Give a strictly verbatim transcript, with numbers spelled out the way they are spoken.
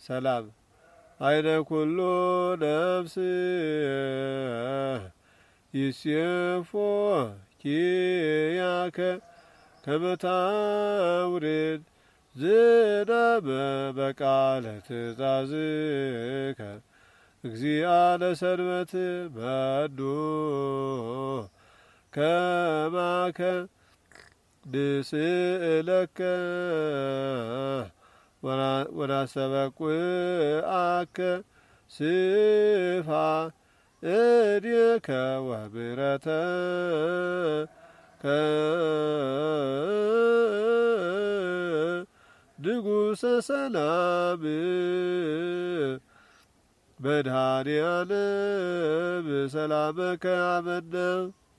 ሰላም አይነ ኩሉ ነፍስ ይሴፎ ኪያከ ከመታውሪድ ዝናበ በቃለ ትእዛዝከ እግዚአ ለሰንበት መዱ ከማከ ንስእለከ ወናስተበቁአከ ስፋ እዴከ ወምህረተ ንጉሠ ሰላም መድኃኔዓለም ሰላመከ አመነ